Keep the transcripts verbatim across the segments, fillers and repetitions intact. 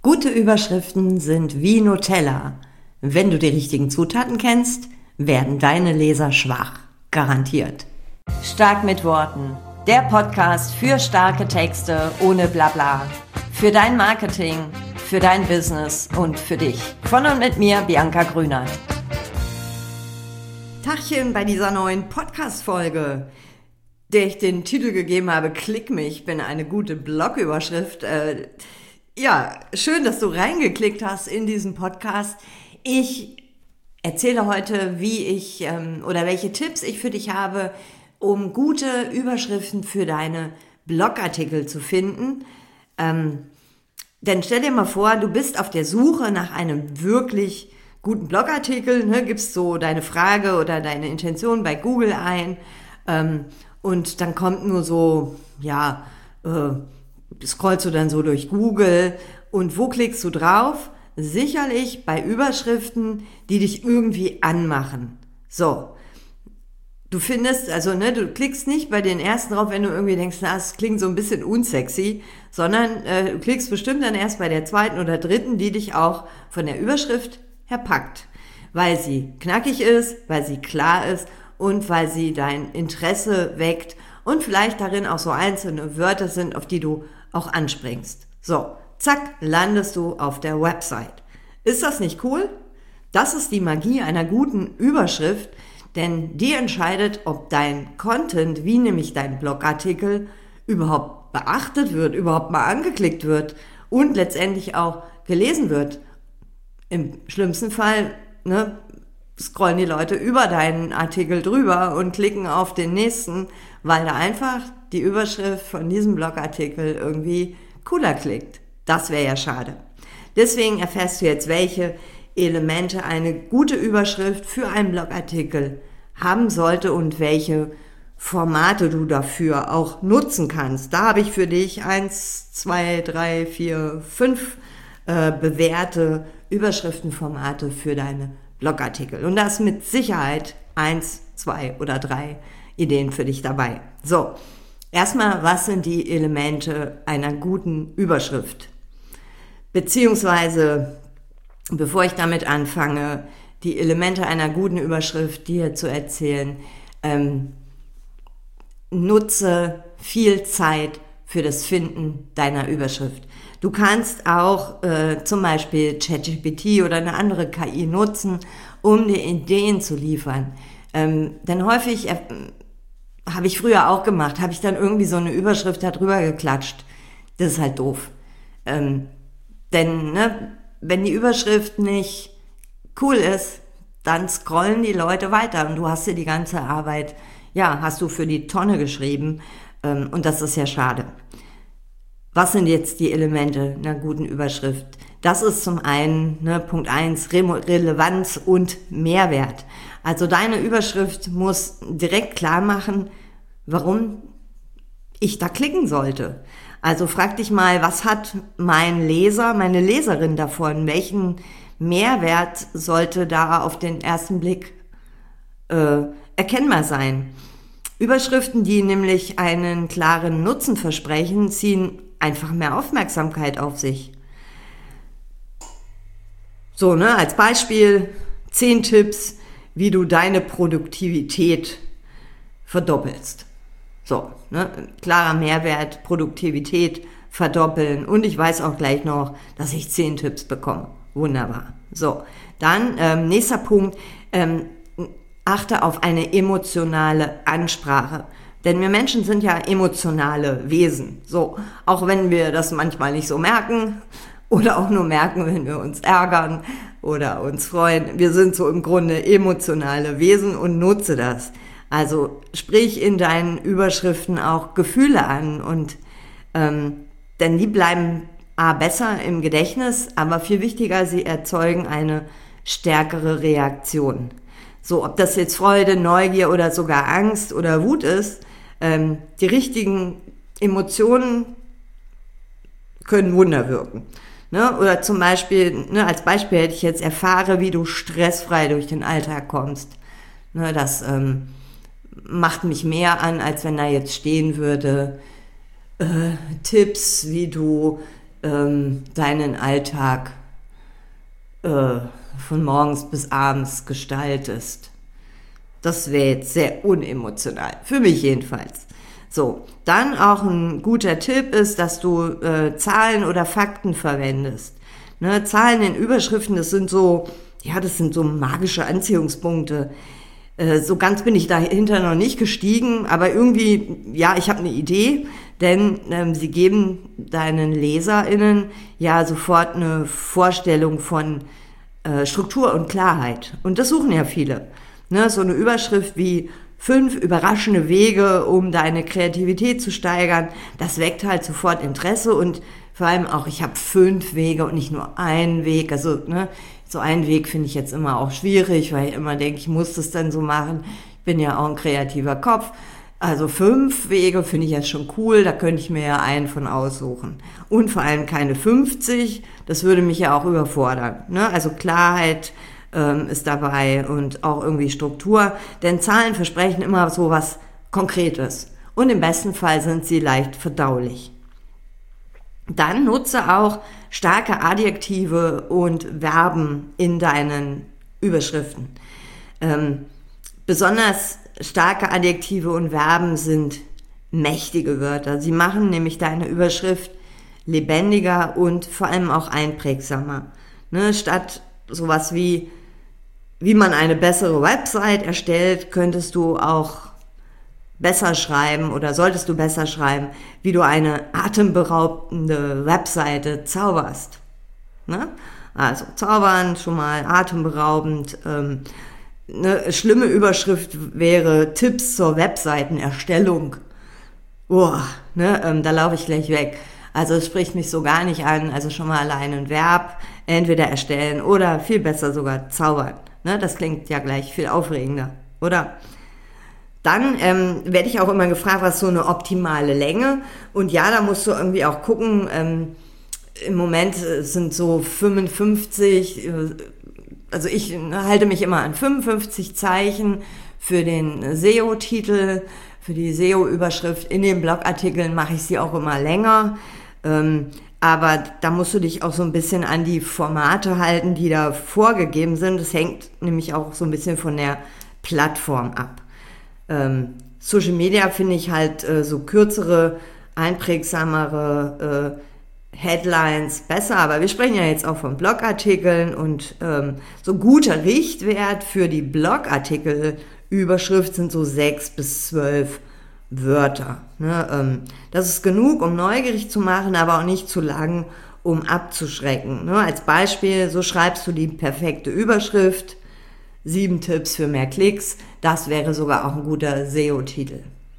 Gute Überschriften sind wie Nutella. Wenn du die richtigen Zutaten kennst, werden deine Leser schwach. Garantiert. Stark mit Worten. Der Podcast für starke Texte ohne Blabla. Für dein Marketing, für dein Business und für dich. Von und mit mir, Bianca Grünert. Tachchen bei dieser neuen Podcast-Folge, der ich den Titel gegeben habe, Klick mich, bin eine gute Blogüberschrift. Äh, Ja, schön, dass du reingeklickt hast in diesen Podcast. Ich erzähle heute, wie ich ähm, oder welche Tipps ich für dich habe, um gute Überschriften für deine Blogartikel zu finden. Ähm, denn stell dir mal vor, du bist auf der Suche nach einem wirklich guten Blogartikel, ne, gibst so deine Frage oder deine Intention bei Google ein ähm, und dann kommt nur so, ja, äh, scrollst du dann so durch Google und wo klickst du drauf? Sicherlich bei Überschriften, die dich irgendwie anmachen. So, du findest, also ne, du klickst nicht bei den ersten drauf, wenn du irgendwie denkst, na, das klingt so ein bisschen unsexy, sondern äh, du klickst bestimmt dann erst bei der zweiten oder dritten, die dich auch von der Überschrift her packt, weil sie knackig ist, weil sie klar ist und weil sie dein Interesse weckt und vielleicht darin auch so einzelne Wörter sind, auf die du auch anspringst. So, zack, landest du auf der Website. Ist das nicht cool? Das ist die Magie einer guten Überschrift, denn die entscheidet, ob dein Content, wie nämlich dein Blogartikel, überhaupt beachtet wird, überhaupt mal angeklickt wird und letztendlich auch gelesen wird. Im schlimmsten Fall, ne, scrollen die Leute über deinen Artikel drüber und klicken auf den nächsten, weil da einfach die Überschrift von diesem Blogartikel irgendwie cooler klickt. Das wäre ja schade. Deswegen erfährst du jetzt, welche Elemente eine gute Überschrift für einen Blogartikel haben sollte und welche Formate du dafür auch nutzen kannst. Da habe ich für dich eins, zwei, drei, vier, fünf äh, bewährte Überschriftenformate für deine Blogartikel. Und da ist mit Sicherheit eins, zwei oder drei Ideen für dich dabei. So, erstmal, was sind die Elemente einer guten Überschrift? Beziehungsweise, bevor ich damit anfange, die Elemente einer guten Überschrift dir zu erzählen, ähm, nutze viel Zeit für das Finden deiner Überschrift. Du kannst auch äh, zum Beispiel ChatGPT oder eine andere K I nutzen, um dir Ideen zu liefern. Ähm, denn häufig äh, habe ich früher auch gemacht, habe ich dann irgendwie so eine Überschrift da drüber geklatscht. Das ist halt doof. Ähm, denn ne, wenn die Überschrift nicht cool ist, dann scrollen die Leute weiter und du hast dir die ganze Arbeit, ja, hast du für die Tonne geschrieben ähm, und das ist ja schade. Was sind jetzt die Elemente einer guten Überschrift? Das ist zum einen, ne, Punkt eins, Re- Relevanz und Mehrwert. Also deine Überschrift muss direkt klar machen, warum ich da klicken sollte. Also frag dich mal, was hat mein Leser, meine Leserin davon? Welchen Mehrwert sollte da auf den ersten Blick äh, erkennbar sein? Überschriften, die nämlich einen klaren Nutzen versprechen, ziehen einfach mehr Aufmerksamkeit auf sich. So, ne, als Beispiel zehn Tipps, wie du deine Produktivität verdoppelst. So, ne, klarer Mehrwert, Produktivität verdoppeln und ich weiß auch gleich noch, dass ich zehn Tipps bekomme. Wunderbar. So, dann ähm, nächster Punkt, ähm, achte auf eine emotionale Ansprache. Denn wir Menschen sind ja emotionale Wesen. So, auch wenn wir das manchmal nicht so merken oder auch nur merken, wenn wir uns ärgern oder uns freuen. Wir sind so im Grunde emotionale Wesen und nutze das. Also sprich in deinen Überschriften auch Gefühle an und ähm, denn die bleiben a, besser im Gedächtnis, aber viel wichtiger, sie erzeugen eine stärkere Reaktion. So, ob das jetzt Freude, Neugier oder sogar Angst oder Wut ist, ähm, die richtigen Emotionen können Wunder wirken. Ne? Oder zum Beispiel, ne, als Beispiel hätte ich jetzt erfahre, wie du stressfrei durch den Alltag kommst. Ne, das ähm, macht mich mehr an, als wenn da jetzt stehen würde, äh, Tipps, wie du ähm, deinen Alltag äh, von morgens bis abends gestaltest. Das wäre jetzt sehr unemotional, für mich jedenfalls. So, dann auch ein guter Tipp ist, dass du äh, Zahlen oder Fakten verwendest. Ne, Zahlen in Überschriften, das sind so, ja, das sind so magische Anziehungspunkte. Äh, so ganz bin ich dahinter noch nicht gestiegen, aber irgendwie, ja, ich habe eine Idee, denn ähm, sie geben deinen LeserInnen ja sofort eine Vorstellung von äh, Struktur und Klarheit. Und das suchen ja viele. Ne, so eine Überschrift wie fünf überraschende Wege, um deine Kreativität zu steigern, das weckt halt sofort Interesse und vor allem auch, ich habe fünf Wege und nicht nur einen Weg. Also ne, so einen Weg finde ich jetzt immer auch schwierig, weil ich immer denke, ich muss das dann so machen. Ich bin ja auch ein kreativer Kopf. Also fünf Wege finde ich jetzt schon cool, da könnte ich mir ja einen von aussuchen. Und vor allem keine fünfzig, das würde mich ja auch überfordern. Ne? Also Klarheit ähm, ist dabei und auch irgendwie Struktur. Denn Zahlen versprechen immer so was Konkretes. Und im besten Fall sind sie leicht verdaulich. Dann nutze auch starke Adjektive und Verben in deinen Überschriften. Ähm, besonders starke Adjektive und Verben sind mächtige Wörter. Sie machen nämlich deine Überschrift lebendiger und vor allem auch einprägsamer. Ne, statt sowas wie, wie man eine bessere Website erstellt, könntest du auch besser schreiben oder solltest du besser schreiben, wie du eine atemberaubende Webseite zauberst. Ne? Also zaubern, schon mal atemberaubend. Ähm, eine schlimme Überschrift wäre Tipps zur Webseitenerstellung. Boah, ne, ähm, da laufe ich gleich weg. Also es spricht mich so gar nicht an. Also schon mal allein ein Verb, entweder erstellen oder viel besser sogar zaubern. Ne? Das klingt ja gleich viel aufregender, oder? Dann ähm, werde ich auch immer gefragt, was ist so eine optimale Länge? Und ja, da musst du irgendwie auch gucken, ähm, im Moment sind so fünfundfünfzig, äh, also ich halte mich immer an fünfundfünfzig Zeichen für den S E O-Titel, für die S E O-Überschrift. In den Blogartikeln mache ich sie auch immer länger, ähm, aber da musst du dich auch so ein bisschen an die Formate halten, die da vorgegeben sind. Das hängt nämlich auch so ein bisschen von der Plattform ab. Ähm, Social Media finde ich halt äh, so kürzere, einprägsamere äh, Headlines besser, aber wir sprechen ja jetzt auch von Blogartikeln und ähm, so guter Richtwert für die Blogartikel-Überschrift sind so sechs bis zwölf Wörter. Ne? Ähm, das ist genug, um neugierig zu machen, aber auch nicht zu lang, um abzuschrecken. Ne? Als Beispiel, so schreibst du die perfekte Überschrift, sieben Tipps für mehr Klicks, das wäre sogar auch ein guter S E O-Titel.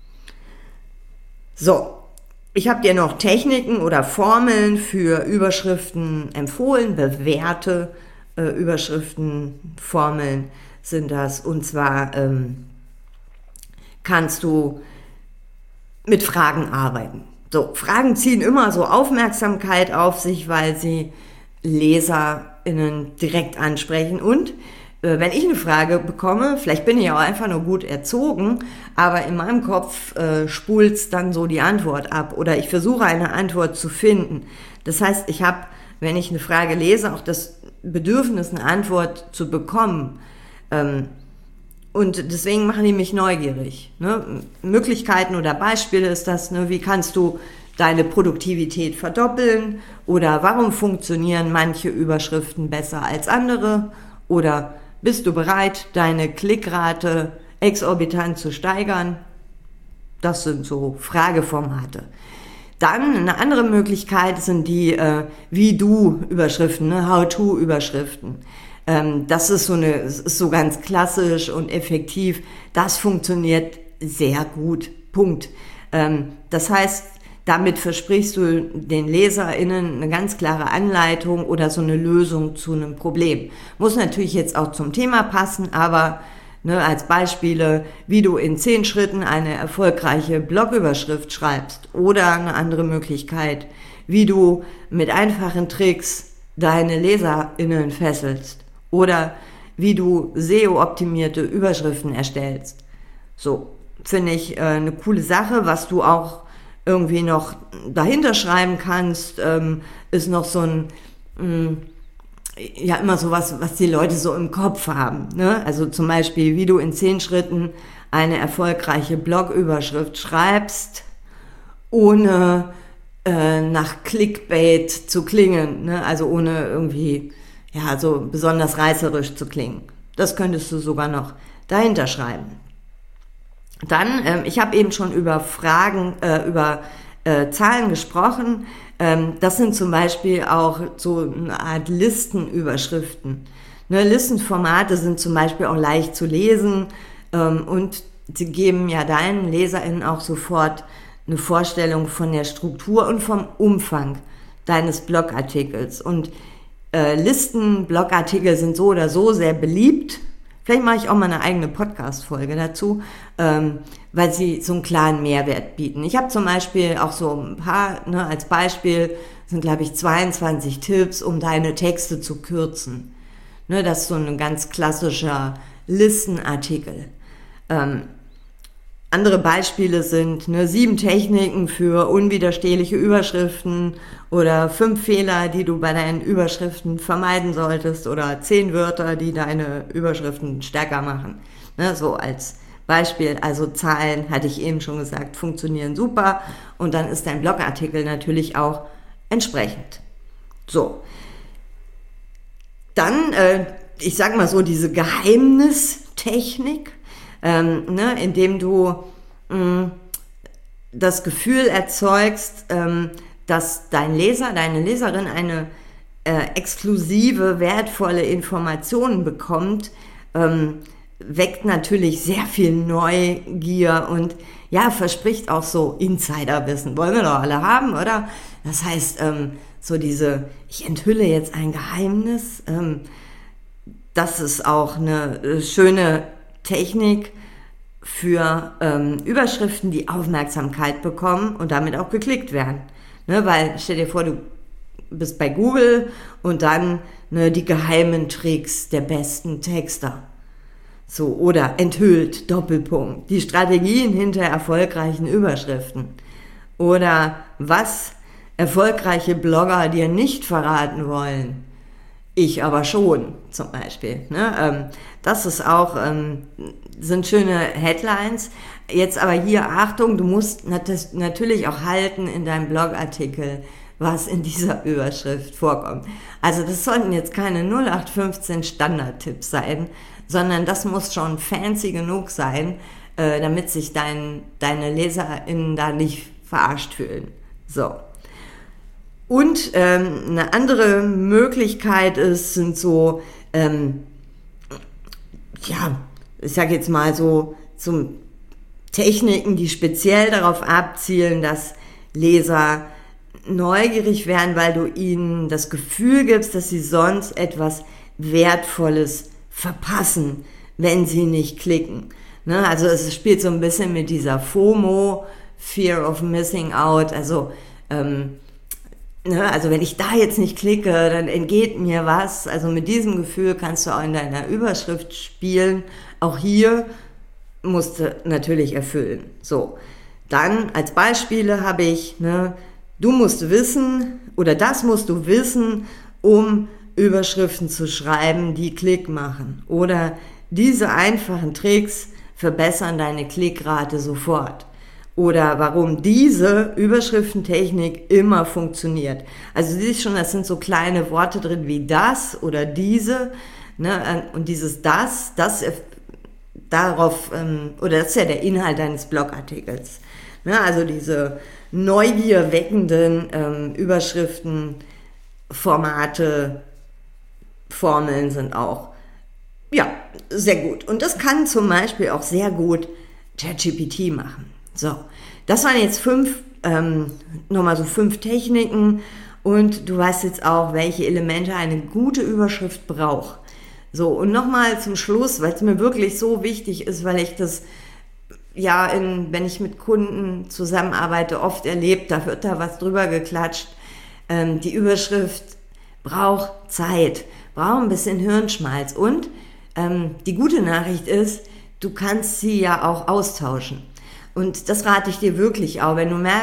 So, ich habe dir noch Techniken oder Formeln für Überschriften empfohlen, bewährte äh, Überschriften, Formeln sind das. Und zwar ähm, kannst du mit Fragen arbeiten. So, Fragen ziehen immer so Aufmerksamkeit auf sich, weil sie LeserInnen direkt ansprechen und wenn ich eine Frage bekomme, vielleicht bin ich auch einfach nur gut erzogen, aber in meinem Kopf äh, spult's dann so die Antwort ab oder ich versuche eine Antwort zu finden. Das heißt, ich habe, wenn ich eine Frage lese, auch das Bedürfnis, eine Antwort zu bekommen. Ähm, und deswegen machen die mich neugierig. Ne? Möglichkeiten oder Beispiele ist das, ne? Wie kannst du deine Produktivität verdoppeln oder warum funktionieren manche Überschriften besser als andere oder bist du bereit, deine Klickrate exorbitant zu steigern? Das sind so Frageformate. Dann eine andere Möglichkeit sind die äh, Wie-Du-Überschriften, ne? How-To-Überschriften. Ähm, das ist so eine, ist so ganz klassisch und effektiv. Das funktioniert sehr gut. Punkt. Ähm, das heißt, damit versprichst du den LeserInnen eine ganz klare Anleitung oder so eine Lösung zu einem Problem. Muss natürlich jetzt auch zum Thema passen, aber ne, als Beispiele, wie du in zehn Schritten eine erfolgreiche Blogüberschrift schreibst oder eine andere Möglichkeit, wie du mit einfachen Tricks deine LeserInnen fesselst oder wie du S E O-optimierte Überschriften erstellst. So, finde ich äh, eine coole Sache, was du auch irgendwie noch dahinter schreiben kannst, ähm, ist noch so ein, mh, ja, immer so was, was die Leute so im Kopf haben, ne? Also zum Beispiel, wie du in zehn Schritten eine erfolgreiche Blogüberschrift schreibst, ohne äh, nach Clickbait zu klingen, ne? Also ohne irgendwie, ja, so besonders reißerisch zu klingen. Das könntest du sogar noch dahinter schreiben. Dann, ähm, ich habe eben schon über Fragen, äh, über äh, Zahlen gesprochen. Ähm, das sind zum Beispiel auch so eine Art Listenüberschriften. Ne, Listenformate sind zum Beispiel auch leicht zu lesen ähm, und sie geben ja deinen LeserInnen auch sofort eine Vorstellung von der Struktur und vom Umfang deines Blogartikels. Und äh, Listen, Blogartikel sind so oder so sehr beliebt. Vielleicht mache ich auch mal eine eigene Podcast-Folge dazu, ähm, weil sie so einen klaren Mehrwert bieten. Ich habe zum Beispiel auch so ein paar, ne, als Beispiel sind, glaube ich, zweiundzwanzig Tipps, um deine Texte zu kürzen. Ne, das ist so ein ganz klassischer Listenartikel. Ähm, Andere Beispiele sind ne, sieben Techniken für unwiderstehliche Überschriften oder fünf Fehler, die du bei deinen Überschriften vermeiden solltest oder zehn Wörter, die deine Überschriften stärker machen. Ne, so als Beispiel, also Zahlen, hatte ich eben schon gesagt, funktionieren super und dann ist dein Blogartikel natürlich auch entsprechend. So, dann, äh, ich sag mal so, diese Geheimnistechnik, Ähm, ne, indem du mh, das Gefühl erzeugst, ähm, dass dein Leser, deine Leserin eine äh, exklusive, wertvolle Information bekommt, ähm, weckt natürlich sehr viel Neugier und ja, verspricht auch so Insiderwissen. Wollen wir doch alle haben, oder? Das heißt, ähm, so diese, ich enthülle jetzt ein Geheimnis, ähm, das ist auch eine schöne Technik für ähm, Überschriften, die Aufmerksamkeit bekommen und damit auch geklickt werden. Ne, weil stell dir vor, du bist bei Google und dann ne, die geheimen Tricks der besten Texter. So, oder enthüllt, Doppelpunkt, die Strategien hinter erfolgreichen Überschriften. Oder was erfolgreiche Blogger dir nicht verraten wollen. Ich aber schon, zum Beispiel. Ne? Ähm, das ist auch, ähm, sind schöne Headlines. Jetzt aber hier, Achtung, du musst nat- natürlich auch halten in deinem Blogartikel, was in dieser Überschrift vorkommt. Also das sollten jetzt keine null acht fünfzehn Standardtipps sein, sondern das muss schon fancy genug sein, äh, damit sich dein, deine LeserInnen da nicht verarscht fühlen. So. Und ähm, eine andere Möglichkeit ist, sind so, ähm, ja, ich sage jetzt mal so, so Techniken, die speziell darauf abzielen, dass Leser neugierig werden, weil du ihnen das Gefühl gibst, dass sie sonst etwas Wertvolles verpassen, wenn sie nicht klicken. Ne? Also es spielt so ein bisschen mit dieser FOMO, Fear of Missing Out, also ähm, Also wenn ich da jetzt nicht klicke, dann entgeht mir was. Also mit diesem Gefühl kannst du auch in deiner Überschrift spielen. Auch hier musst du natürlich erfüllen. So, dann als Beispiele habe ich, ne, du musst wissen oder das musst du wissen, um Überschriften zu schreiben, die Klick machen. Oder diese einfachen Tricks verbessern deine Klickrate sofort. Oder warum diese Überschriftentechnik immer funktioniert. Also du siehst schon, das sind so kleine Worte drin wie das oder diese, ne? Und dieses das, das darauf, oder das ist ja der Inhalt deines Blogartikels. Ne? Also diese neugierweckenden ähm, Überschriften, Formate, Formeln sind auch, ja, sehr gut. Und das kann zum Beispiel auch sehr gut ChatGPT machen. So, das waren jetzt fünf, ähm, nochmal so fünf Techniken und du weißt jetzt auch, welche Elemente eine gute Überschrift braucht. So, und nochmal zum Schluss, weil es mir wirklich so wichtig ist, weil ich das, ja, in, wenn ich mit Kunden zusammenarbeite, oft erlebt, da wird da was drüber geklatscht. Ähm, die Überschrift braucht Zeit, braucht ein bisschen Hirnschmalz und ähm, die gute Nachricht ist, du kannst sie ja auch austauschen. Und das rate ich dir wirklich auch, wenn du merkst,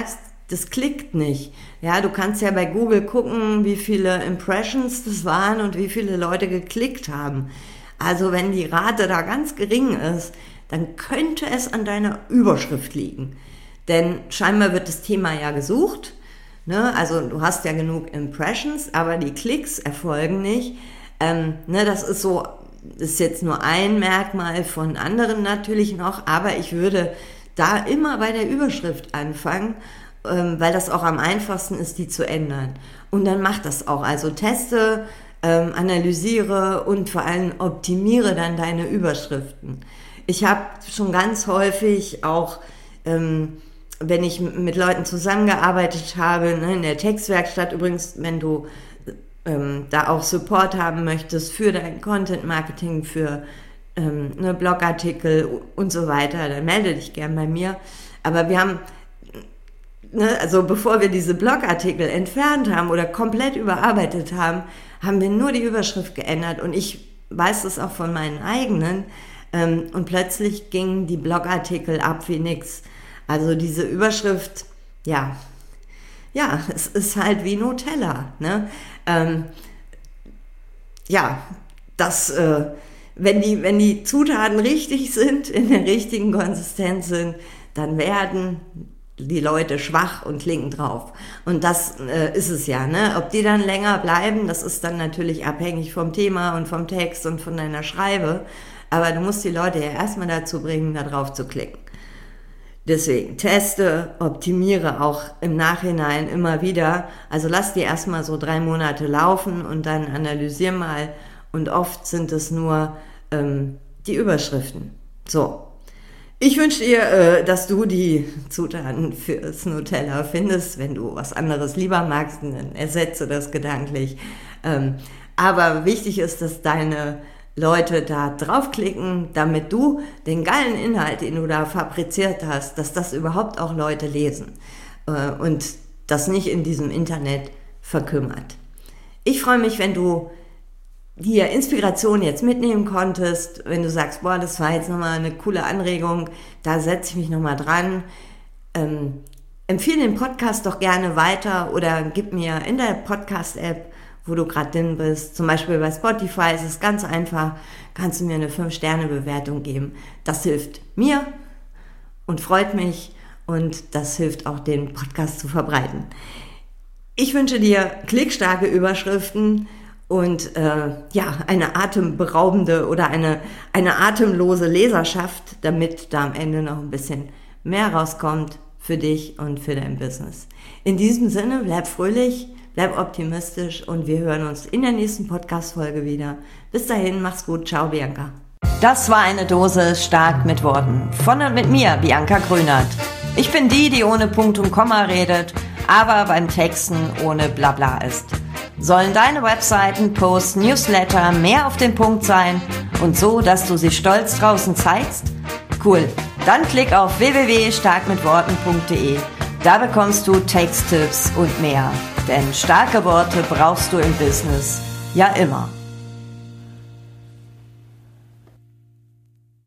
das klickt nicht. Ja, du kannst ja bei Google gucken, wie viele Impressions das waren und wie viele Leute geklickt haben. Also wenn die Rate da ganz gering ist, dann könnte es an deiner Überschrift liegen. Denn scheinbar wird das Thema ja gesucht, ne? Also du hast ja genug Impressions, aber die Klicks erfolgen nicht. Ähm, ne, das ist so, das ist jetzt nur ein Merkmal von anderen natürlich noch, aber ich würde da immer bei der Überschrift anfangen, ähm, weil das auch am einfachsten ist, die zu ändern. Und dann mach das auch. Also teste, ähm, analysiere und vor allem optimiere dann deine Überschriften. Ich habe schon ganz häufig auch, ähm, wenn ich mit Leuten zusammengearbeitet habe, ne, in der Textwerkstatt übrigens, wenn du ähm, da auch Support haben möchtest für dein Content-Marketing, für ähm, ne, Blogartikel und so weiter, dann melde dich gern bei mir. Aber wir haben, ne, also bevor wir diese Blogartikel entfernt haben oder komplett überarbeitet haben, haben wir nur die Überschrift geändert und ich weiß das auch von meinen eigenen ähm, und plötzlich gingen die Blogartikel ab wie nix. Also diese Überschrift, ja, ja, es ist halt wie Nutella, ne? Ähm, ja, das, äh, wenn die, wenn die Zutaten richtig sind, in der richtigen Konsistenz sind, dann werden die Leute schwach und klicken drauf. Und das äh, ist es ja, ne? Ob die dann länger bleiben, das ist dann natürlich abhängig vom Thema und vom Text und von deiner Schreibe. Aber du musst die Leute ja erstmal dazu bringen, da drauf zu klicken. Deswegen teste, optimiere auch im Nachhinein immer wieder. Also lass die erstmal so drei Monate laufen und dann analysier mal. Und oft sind es nur ähm, die Überschriften. So. Ich wünsche dir, äh, dass du die Zutaten fürs Nutella findest. Wenn du was anderes lieber magst, dann ersetze das gedanklich. Ähm, aber wichtig ist, dass deine Leute da draufklicken, damit du den geilen Inhalt, den du da fabriziert hast, dass das überhaupt auch Leute lesen äh, und das nicht in diesem Internet verkümmert. Ich freue mich, wenn du hier Inspiration jetzt mitnehmen konntest, wenn du sagst, boah, das war jetzt nochmal eine coole Anregung, da setze ich mich nochmal dran. Ähm, empfehle den Podcast doch gerne weiter oder gib mir in der Podcast-App, wo du gerade drin bist, zum Beispiel bei Spotify ist es ganz einfach, kannst du mir eine fünf Sterne Bewertung geben. Das hilft mir und freut mich und das hilft auch, den Podcast zu verbreiten. Ich wünsche dir klickstarke Überschriften und äh, ja, eine atemberaubende oder eine, eine atemlose Leserschaft, damit da am Ende noch ein bisschen mehr rauskommt für dich und für dein Business. In diesem Sinne, bleib fröhlich, bleib optimistisch und wir hören uns in der nächsten Podcast-Folge wieder. Bis dahin, mach's gut. Ciao, Bianca. Das war eine Dose stark mit Worten. Von und mit mir, Bianca Grünert. Ich bin die, die ohne Punkt und Komma redet, aber beim Texten ohne Blabla ist. Sollen deine Webseiten, Posts, Newsletter mehr auf den Punkt sein und so, dass du sie stolz draußen zeigst? Cool. Dann klick auf w w w punkt stark mit worten punkt de. Da bekommst du Texttipps und mehr. Denn starke Worte brauchst du im Business ja immer.